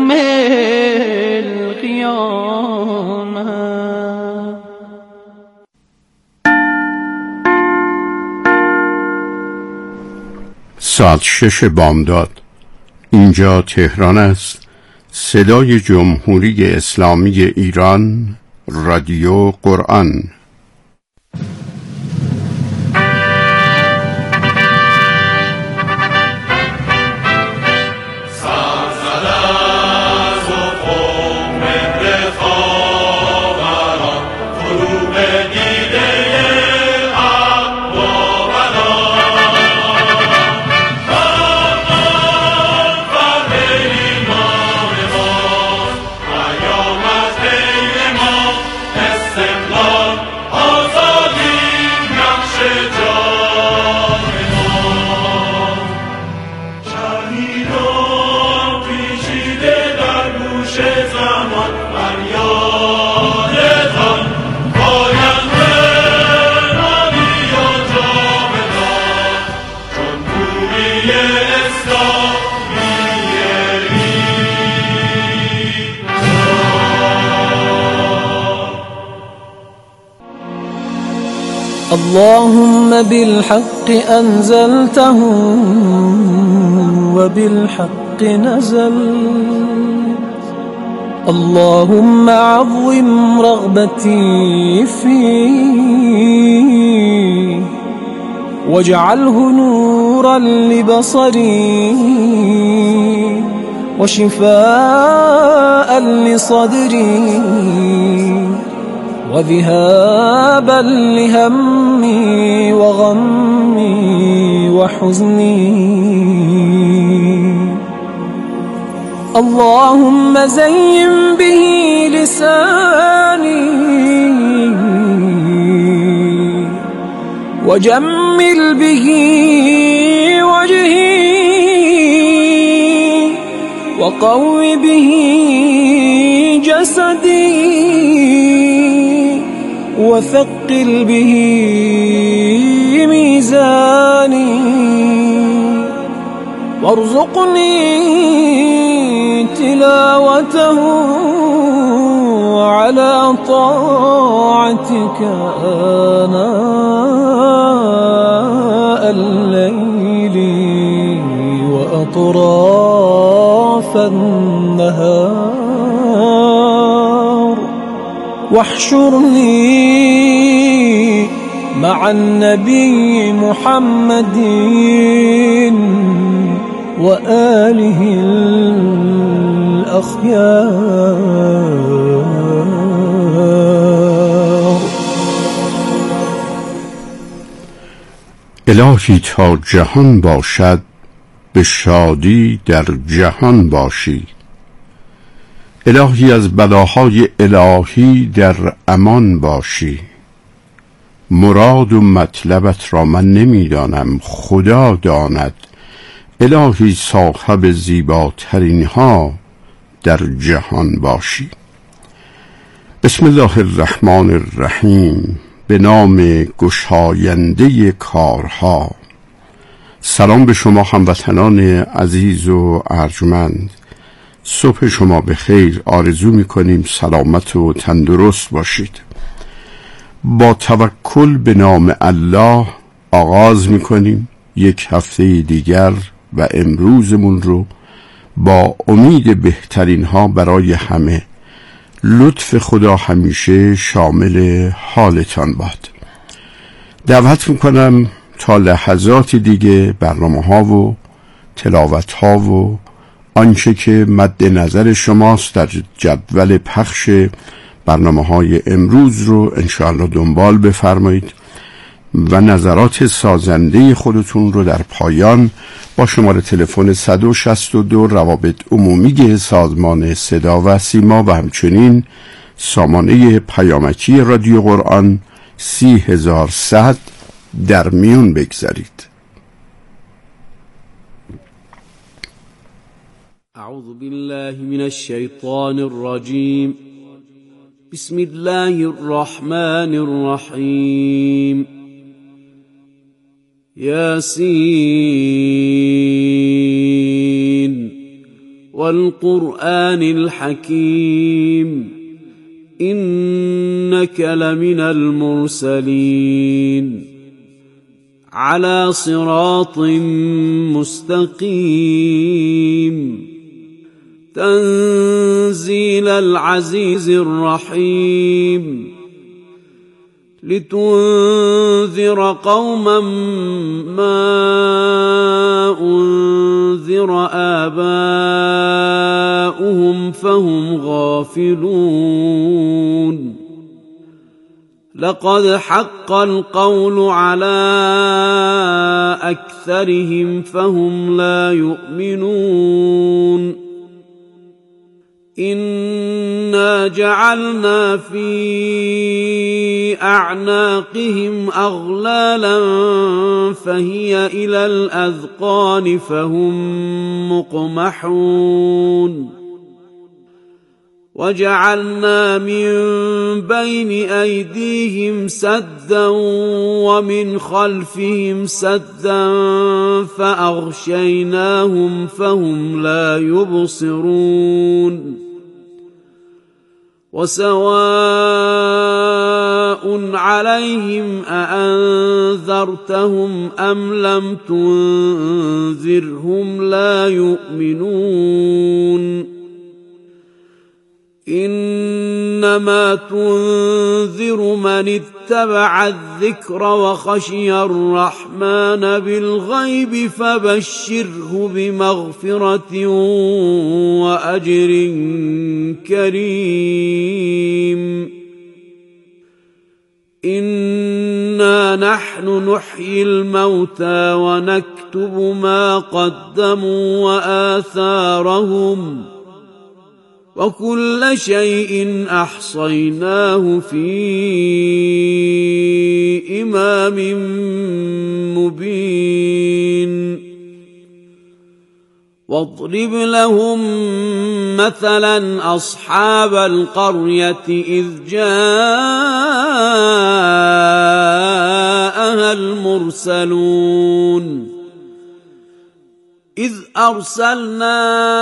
يوم القيامة. ساعت 6 بامداد. اینجا تهران است. صدای جمهوری اسلامی ایران، رادیو قرآن. اللهم بالحق أنزلته وبالحق نزل. اللهم عظم رغبتي فيه واجعله نورا لبصري وشفاء لصدري وذهابا لهمي وغمي وحزني. اللهم زين به لساني وجمل به وجهي وقو به جسدي وثقل به ميزاني وارزقني تلاوته على طاعتك آناء الليل وأطراف النهار واحشرني مع النبي محمد وآله الأخيار. الهی تا جهان باشد به شادی در جهان باشی. الهی از بلاهای الهی در امان باشی. مراد و مطلبت را من نمیدانم، خدا داند. الهی صاحب زیباترین ها در جهان باشی. بسم الله الرحمن الرحیم. به نام گشاینده کارها. سلام به شما هموطنان عزیز و ارجمند. صبح شما به خیر آرزو می‌کنیم سلامت و تندرست باشید. با توکل به نام الله آغاز می‌کنیم یک هفته دیگر و امروزمون رو با امید بهترین ها برای همه. لطف خدا همیشه شامل حالتان باد. دعوت می‌کنم تا لحظات دیگه برنامه ها و تلاوت ها و آنچه که مد نظر شماست در جدول پخش برنامه‌های امروز رو انشاءالله دنبال بفرمایید و نظرات سازنده خودتون رو در پایان با شماره تلفن 162 روابط عمومی سازمان صدا و سیما و همچنین سامانه پیامکی رادیو قرآن 30100 در میون بگذارید. اعوذ بالله من الشیطان الرجیم. بسم الله الرحمن الرحیم. یاسین والقرآن الحكيم إنك لمن المرسلين على صراط مستقيم تنزيل العزيز الرحيم لتنذر قوما ما أنذر آباؤهم فهم غافلون لقد حق القول على أكثرهم فهم لا يؤمنون إنا جعلنا في أعناقهم أغلالا فهي إلى الأذقان فهم مقمحون وجعلنا من بين أيديهم سدا ومن خلفهم سدا فأغشيناهم فهم لا يبصرون وسواء عليهم أأنذرتهم أم لم تنذرهم لا يؤمنون إنما تنذر من اتبع الذكر وخشي الرحمن بالغيب فبشره بمغفرة وأجر كريم إنا نحن نحيي الموتى ونكتب ما قدموا وآثارهم وكل شيء أحصيناه في إمام مبين واضرب لهم مثلا أصحاب القرية إذ جاءها المرسلون إذ أرسلنا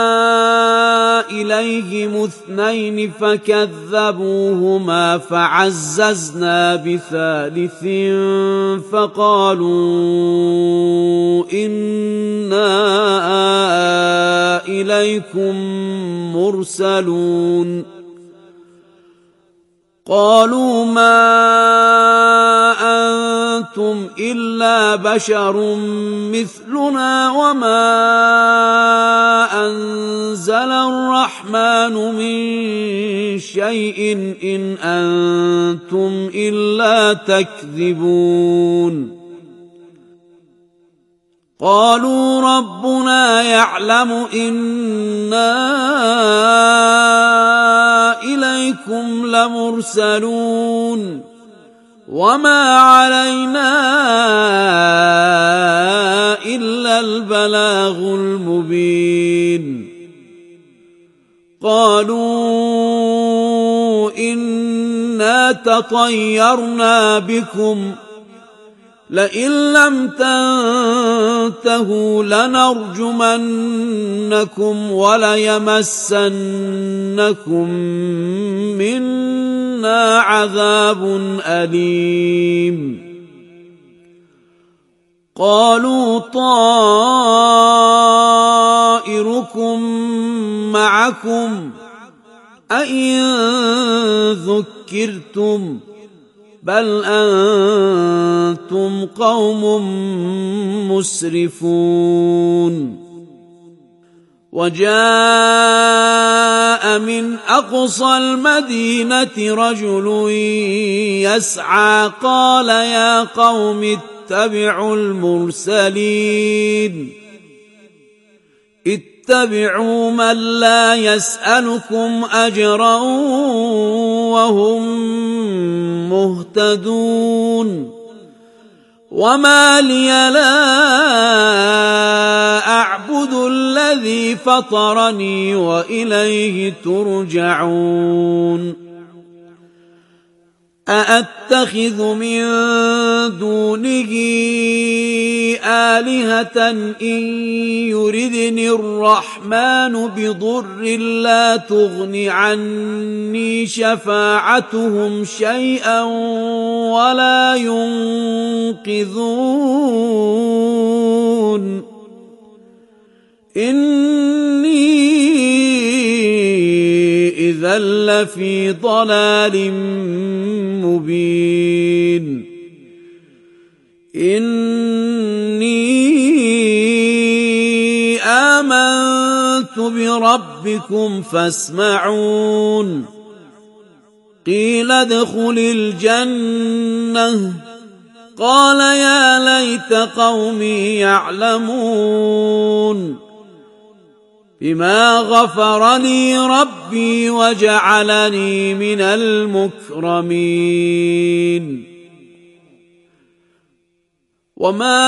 إليهم 2 فكذبوهما فعززنا بثالث فقالوا إنا إليكم مرسلون قالوا ما أنتم إلا بشر مثلنا وما أنزل الرحمن من شيء إن أنتم إلا تكذبون قالوا ربنا يعلم إنا إليكم لمرسلون وما علينا إلا البلاغ المبين قالوا إنا تطيرنا بكم لئن لم تنتهوا لنرجمنكم وليمسنكم منا عذاب أليم قالوا طائركم معكم أئن ذكرتم بل أنتم قوم مسرفون وجاء من أقصى المدينة رجل يسعى قال يا قوم اتبعوا المرسلين اتبعوا من لا يسألكم أجرا وهم مهتدون وما لي لا أعبد الذي فطرني وإليه ترجعون أأتخذ من دونه آلهة إن يردني الرحمن بضر لا تغن عني شفاعتهم شيئا ولا ينقذون إني إذا لفي ضلال مبين إني آمنت بربكم فاسمعون قيل ادخل الجنة قال يا ليت قومي يعلمون بما غفر لي ربي وجعلني من المكرمين وما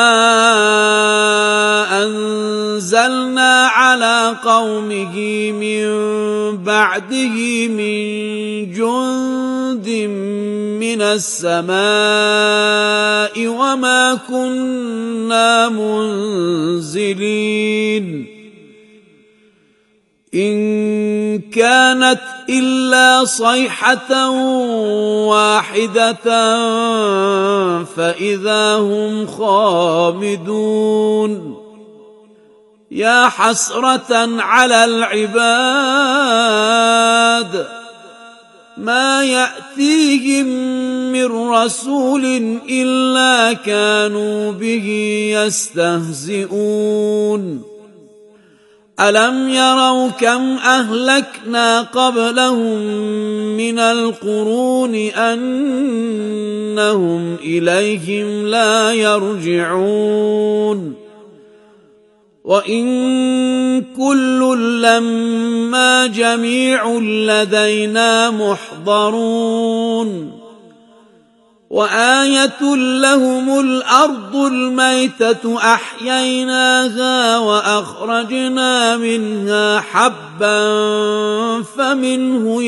أنزلنا على قومه من بعده من جند من السماء وما كنا منزلين إن كانت إلا صيحة واحدة فإذا هم خامدون يا حسرة على العباد ما يأتيهم من رسول إلا كانوا به يستهزئون ألم يروا كم أهلكنا قبلهم من القرون أنهم إليهم لا يرجعون وإن كل لما جميع لدينا محضرون وآية لهم الأرض الميتة أحييناها وأخرجنا منها حبا فمنه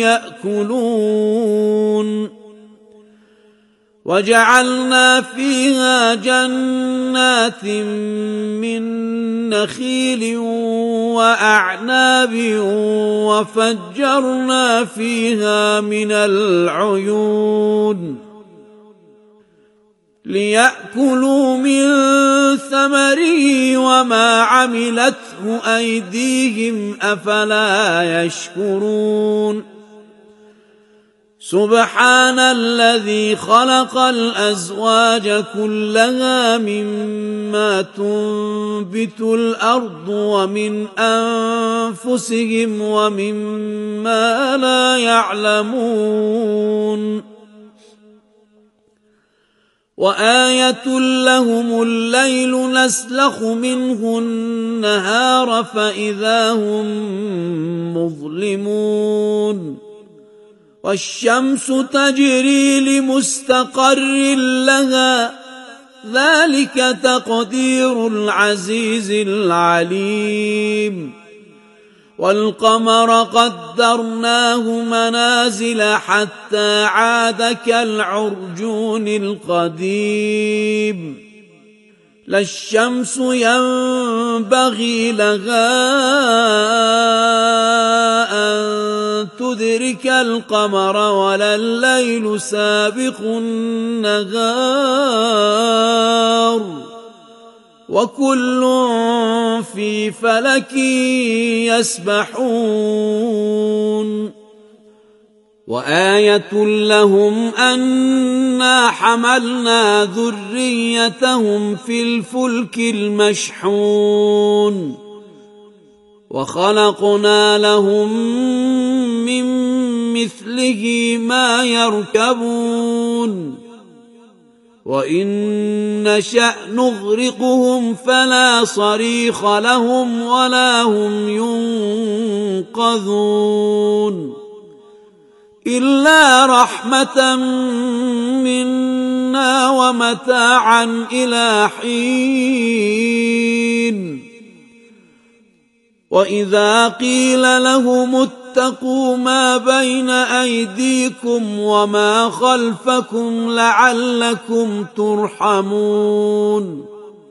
يأكلون وجعلنا فيها جنات من نخيل وأعناب وفجرنا فيها من العيون ليأكلوا من ثمره وما عملته أيديهم أفلا يشكرون سبحان الذي خلق الأزواج كلها مما تنبت الأرض ومن أنفسهم ومما لا يعلمون وآية لهم الليل نسلخ منه النهار فإذا هم مظلمون والشمس تجري لمستقر لها ذلك تقدير العزيز العليم والقمر قدرناه منازل حتى عاد كالعرجون القديم لا الشمس ينبغي لها أن تدرك القمر ولا الليل سابق النهار وكل في فلك يسبحون وآية لهم أنا حملنا ذريتهم في الفلك المشحون وخلقنا لهم من مثله ما يركبون وإن نشأ نغرقهم فلا صريخ لهم ولا هم ينقذون إلا رحمة منا ومتاعا إلى حين وإذا قيل لهم واتقوا ما بين أيديكم وما خلفكم لعلكم ترحمون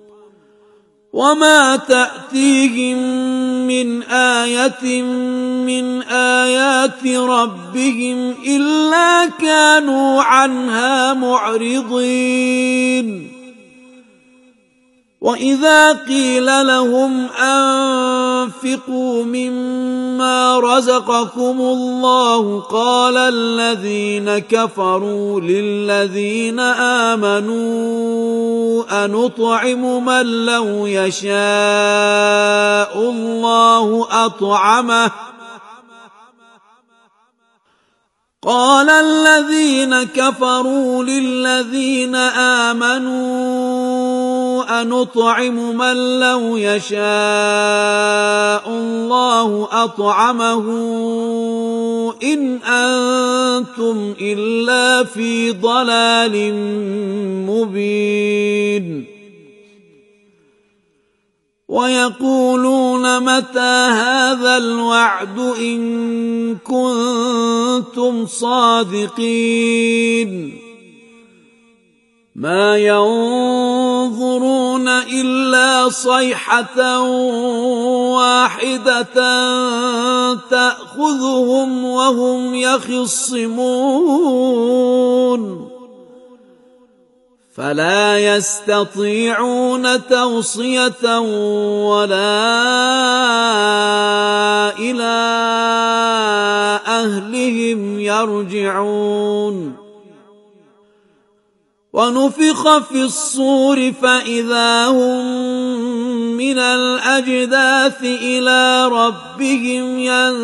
وما تأتيهم من آية من آيات ربهم إلا كانوا عنها معرضين وإذا قيل لهم أنفقوا مما رزقكم الله قال الذين كفروا للذين آمنوا أنطعم من لو يشاء الله أطعمه قال الذين كفروا للذين آمنوا أنطعم من لو يشاء الله أطعمه إن أنتم إلا في ضلال مبين ويقولون متى هذا الوعد إن كنتم صادقين ما ينظرون إلا صيحة واحدة تأخذهم وهم يخصمون فلا يستطيعون توصية ولا إلى أهلهم يرجعون ونفخ في الصور فإذا هم من الأجداث إلى ربهم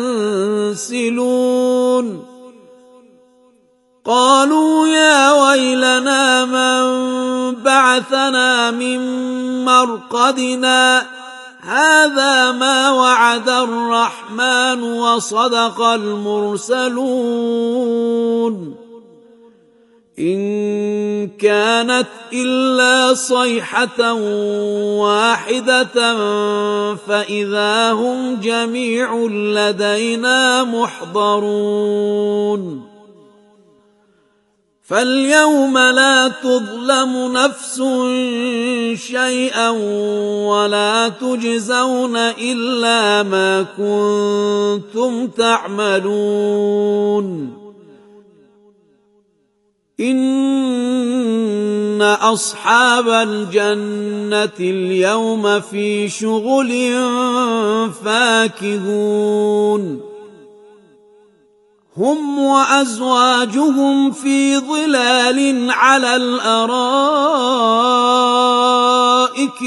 ينسلون قالوا يا ويلنا من بعثنا من مرقدنا هذا ما وعد الرحمن وصدق المرسلون إن كانت إلا صيحة واحدة فإذا هم جميع لدينا محضرون فاليوم لا تظلم نفس شيئا ولا تجزون إلا ما كنتم تعملون إن أصحاب الجنة اليوم في شغل فاكهون هم وأزواجهم في ظلال على الأرائك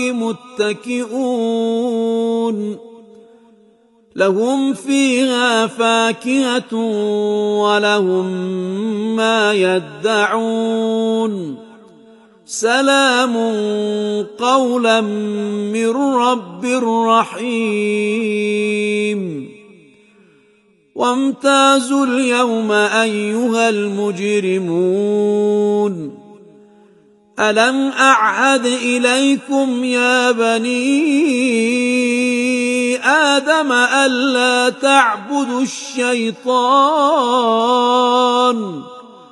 متكئون لهم فيها فاكهة ولهم ما يدعون سلام قولا من رب رحيم وامتازوا اليوم أيها المجرمون ألم أعهد إليكم يا بني آدم ألا تعبدوا الشيطان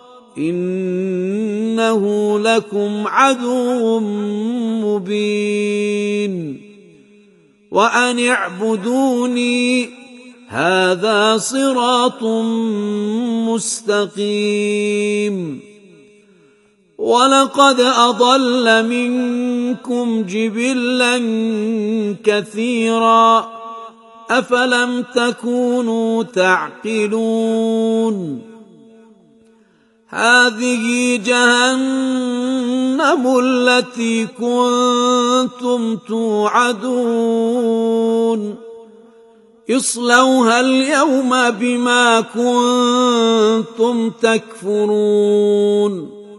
إنه لكم عدو مبين وأن اعبدوني هذا صراط مستقيم ولقد أضل منكم جبلا كثيرا أفلم تكونوا تعقلون هذه جهنم التي كنتم توعدون اصلوها اليوم بما كنتم تكفرون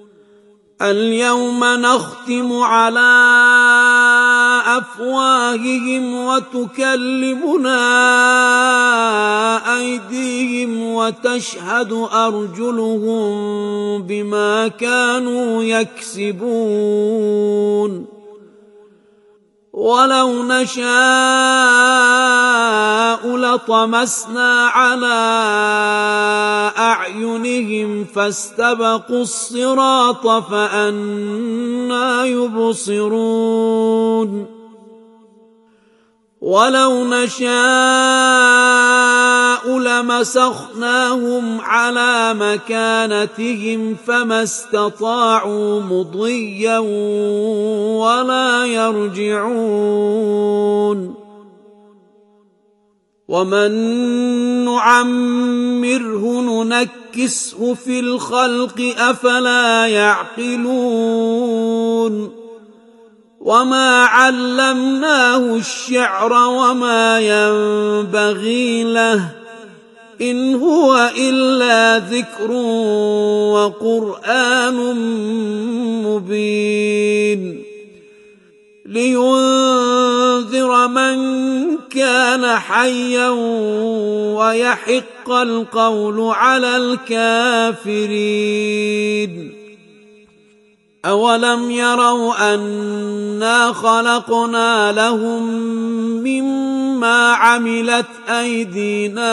اليوم نختم على أفواههم وتكلمنا أيديهم وتشهد أرجلهم بما كانوا يكسبون ولو نشاء لطمسنا على أعينهم فاستبقوا الصراط فأنى يبصرون ولو نشاء لمسخناهم على مكانتهم فما استطاعوا مضيا ولا يرجعون ومن نعمره ننكسه في الخلق أفلا يعقلون وما علمناه الشعر وما ينبغي له إن هو إلا ذكر وقرآن مبين لينذر من كان حيا ويحق القول على الكافرين أولم يروا أنا خلقنا لهم مما عملت أيدينا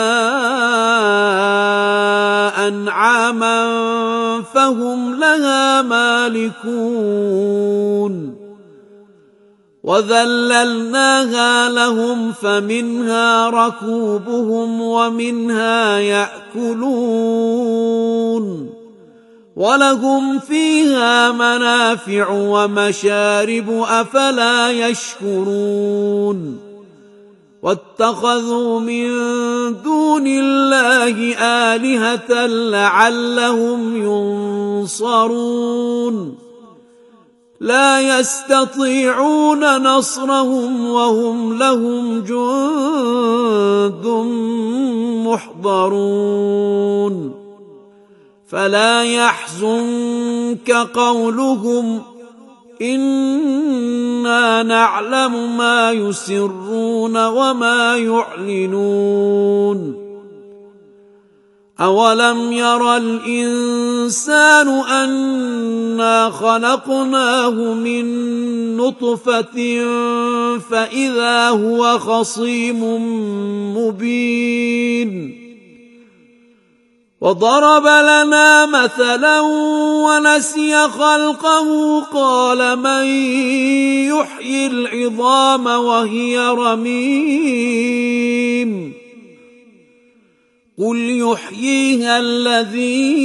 أنعاما فهم لها مالكون وذللناها لهم فمنها ركوبهم ومنها يأكلون ولهم فيها منافع ومشارب أفلا يشكرون واتخذوا من دون الله آلهة لعلهم ينصرون لا يستطيعون نصرهم وهم لهم جند محضرون فلا يحزنك قولهم إنا نعلم ما يسرون وما يعلنون أولم ير الإنسان أنا خلقناه من نطفة فإذا هو خصيم مبين وضرب لنا مثلا ونسي خلقه قال من يحيي العظام وهي رميم قل يحييها الذي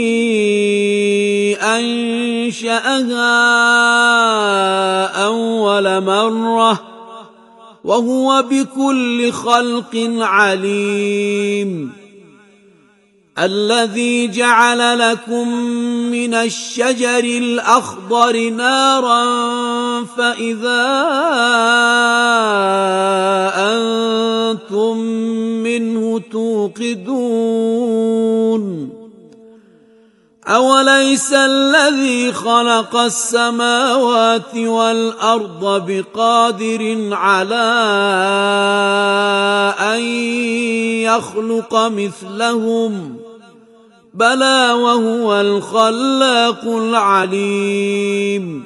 أنشأها أول مرة وهو بكل خلق عليم الذي جعل لكم من الشجر الأخضر نارا فإذا أنتم منه توقدون أوليس الذي خلق السماوات والأرض بقادر على أن يخلق مثلهم بلى وهو الخلاق العليم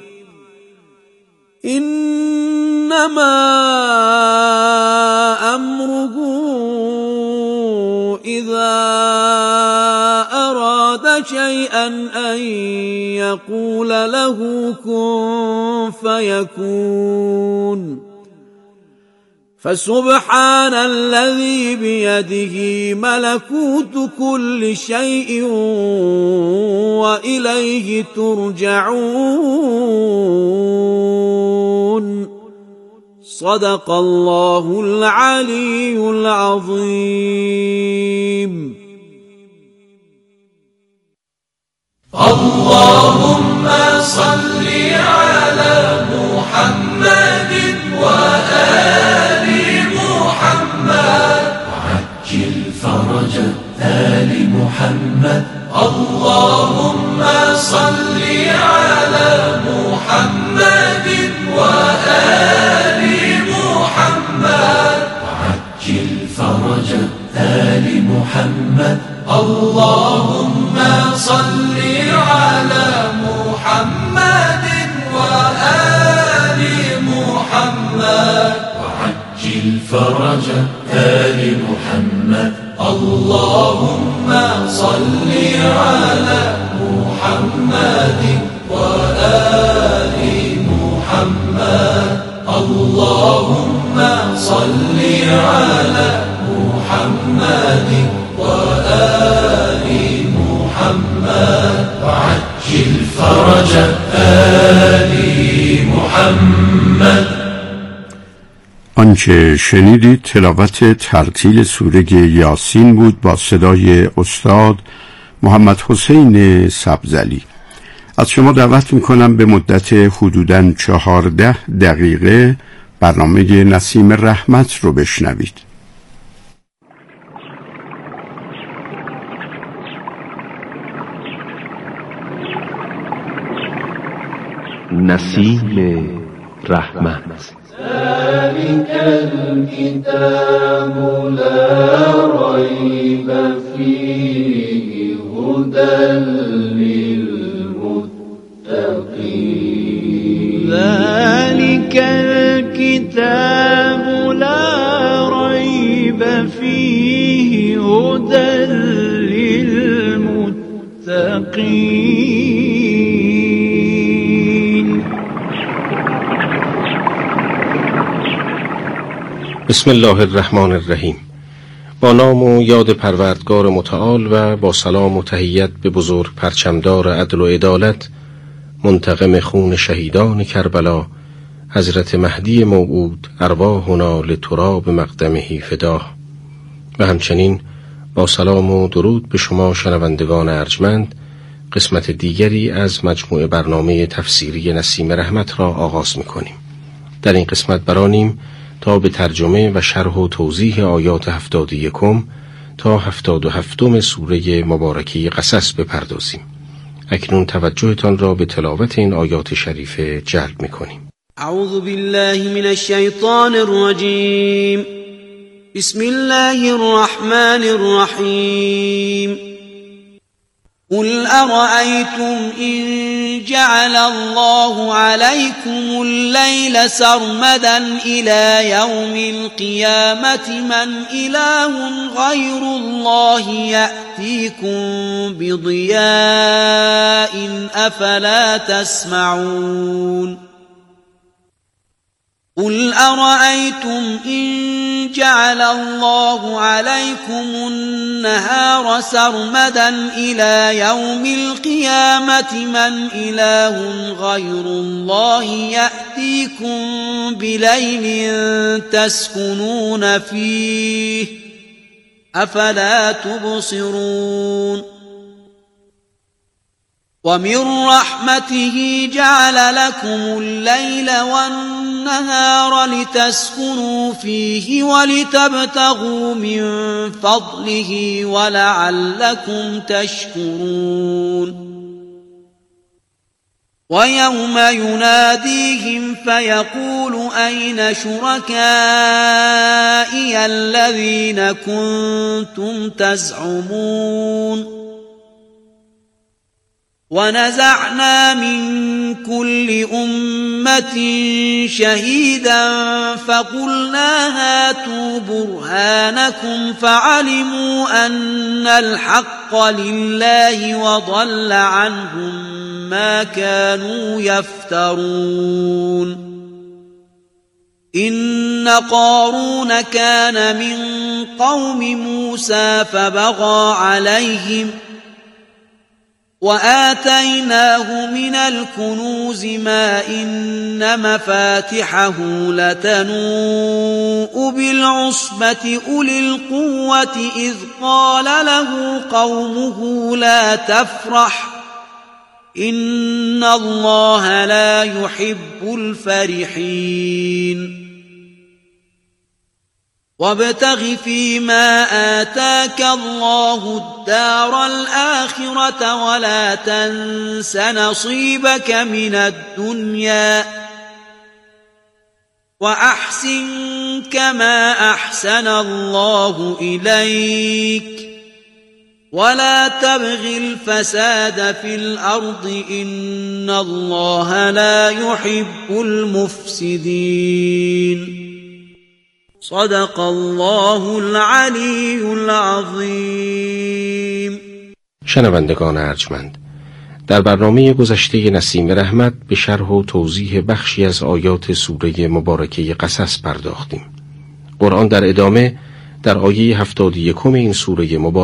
إنما أمره إذا أراد شيئا أن يقول له كن فيكون فسبحان الذي بيده ملكوت كل شيء وإليه ترجعون صدق الله العلي العظيم. اللهم صل على محمد وآل محمد وعجل فرج آل محمد. اللهم صل على محمد وآل محمد وعجل فرج آل محمد. اللهم صل على محمد وآل محمد الفرج آل محمد اللهم صل على محمد وآل محمد اللهم صل على محمد وآل محمد وعجل فرج آل محمد. آنچه شنیدید تلاوت ترتیل سوره یاسین بود با صدای استاد محمد حسین سبزلی. از شما دعوت میکنم به مدت حدوداً 14 دقیقه برنامه نسیم رحمت رو بشنوید. نسیم رحمت. ذلك الكتاب لا ريب فيه هدى للمتقين. ذلك الكتاب لا ريب فيه هدى للمتقين. بسم الله الرحمن الرحیم. با نام و یاد پروردگار متعال و با سلام و تحیت به بزرگ پرچمدار عدل و عدالت، منتقم خون شهیدان کربلا، حضرت مهدی موعود ارواحنا لتراب مقدمه فداه. و همچنین با سلام و درود به شما شنوندگان ارجمند، قسمت دیگری از مجموعه برنامه تفسیری نسیم رحمت را آغاز می‌کنیم. در این قسمت برانیم تا به ترجمه و شرح و توضیح آیات 71 تا 77 سوره مبارکه قصص بپردازیم. اکنون توجهتان را به تلاوت این آیات شریفه جلب می‌کنیم. اعوذ بالله من الشیطان الرجیم. بسم الله الرحمن الرحیم. قل أرأيتم إن جعل الله عليكم الليل سرمدا إلى يوم القيامة من إله غير الله يأتيكم بضياء أفلا تسمعون. قل أرأيتم إن جعل الله عليكم النهار سرمدا إلى يوم القيامة من إله غير الله يأتيكم بليل تسكنون فيه أفلا تبصرون. ومن رحمته جعل لكم الليل والنهار لتسكنوا فيه ولتبتغوا من فضله ولعلكم تشكرون. ويوم يناديهم فيقول أين شركائي الذين كنتم تزعمون. ونزعنا من كل أمة شهيدا فقلنا هاتوا برهانكم فعلموا أن الحق لله وضل عنهم ما كانوا يفترون. إن قارون كان من قوم موسى فبغى عليهم وآتيناه من الكنوز ما إن مفاتحه لتنوء بالعصبة أولي القوة إذ قال له قومه لا تفرح إن الله لا يحب الفرحين. وابتغ فيما آتاك الله الدار الآخرة ولا تنس نصيبك من الدنيا وأحسن كما أحسن الله إليك ولا تبغ الفساد في الأرض إن الله لا يحب المفسدين. صدق الله العلی العظیم. شنوندگان ارجمند، در برنامه گذشته نسیم رحمت به شرح و توضیح بخشی از آیات سوره مبارکه قصص پرداختیم. قرآن در ادامه در آیه 71 این سوره مبارکه